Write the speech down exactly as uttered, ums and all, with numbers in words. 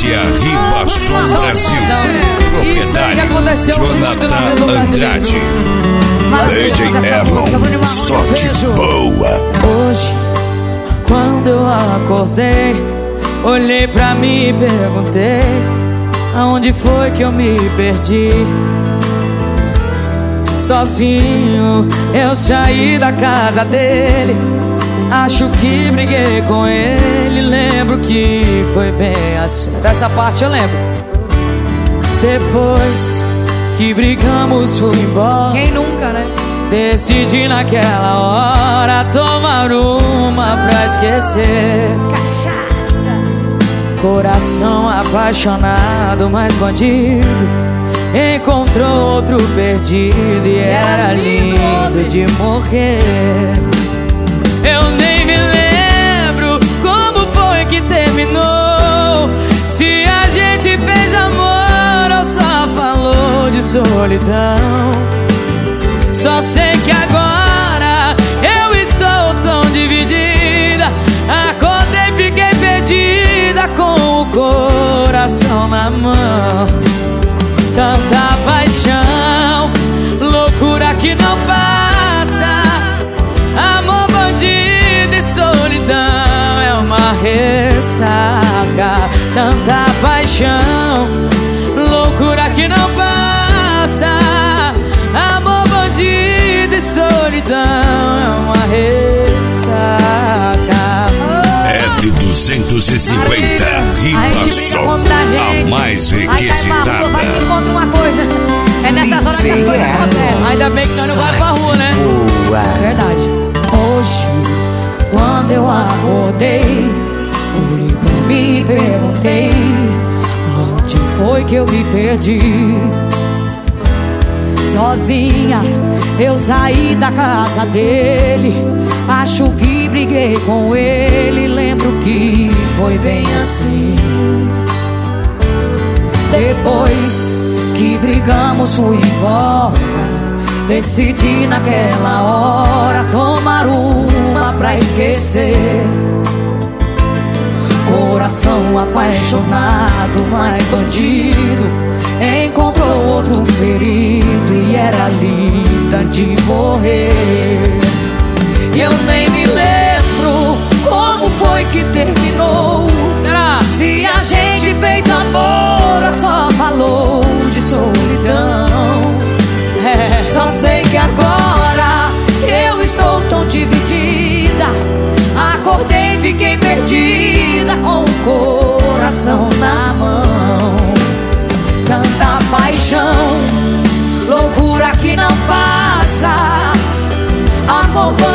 Família Ribasson Brasil. Propriedade Jonathan Andrade. D J Erlon, só de boa. Hoje, quando eu acordei, olhei pra mim e perguntei: aonde foi que eu me perdi? Sozinho eu saí da casa dele, acho que briguei com ele. Lembro que foi bem assim. Dessa parte eu lembro. Depois que brigamos fui embora. Quem nunca, né? Decidi naquela hora tomar uma pra esquecer. Cachaça. Coração apaixonado, mas bandido encontrou outro perdido e era lindo de morrer. Eu nem me lembro como foi que terminou, se a gente fez amor ou só falou de solidão. Só sei que agora eu estou tão dividida. Acordei, fiquei perdida com o coração na mão. Tanta paixão, loucura que não passa. Amor, bandido e solidão é uma ressaca. Tanta paixão, loucura que não passa. Amor, bandido e solidão é uma ressaca. F duzentos e cinquenta Ribasson, a mais requisitada. Aí vai que encontra uma coisa. É nessas horas que as coisas acontecem. Ainda bem que nós não vai pra rua, né? É verdade. Hoje, quando eu acordei, olhei pra mim e perguntei: onde foi que eu me perdi? Sozinha eu saí da casa dele, acho que briguei com ele. Lembro que foi bem assim. Depois que brigamos fui embora, decidi naquela hora tomar uma pra esquecer. Coração apaixonado, mas bandido encontrou outro ferido e era linda de morrer. E eu nem me lembro como foi que terminou. Será? Se a gente fez amor ou só falou de solidão. É. Só sei que agora eu estou tão dividida. Acordei, fiquei perdida com o coração na mão. Tanta paixão, loucura que não passa. Amor,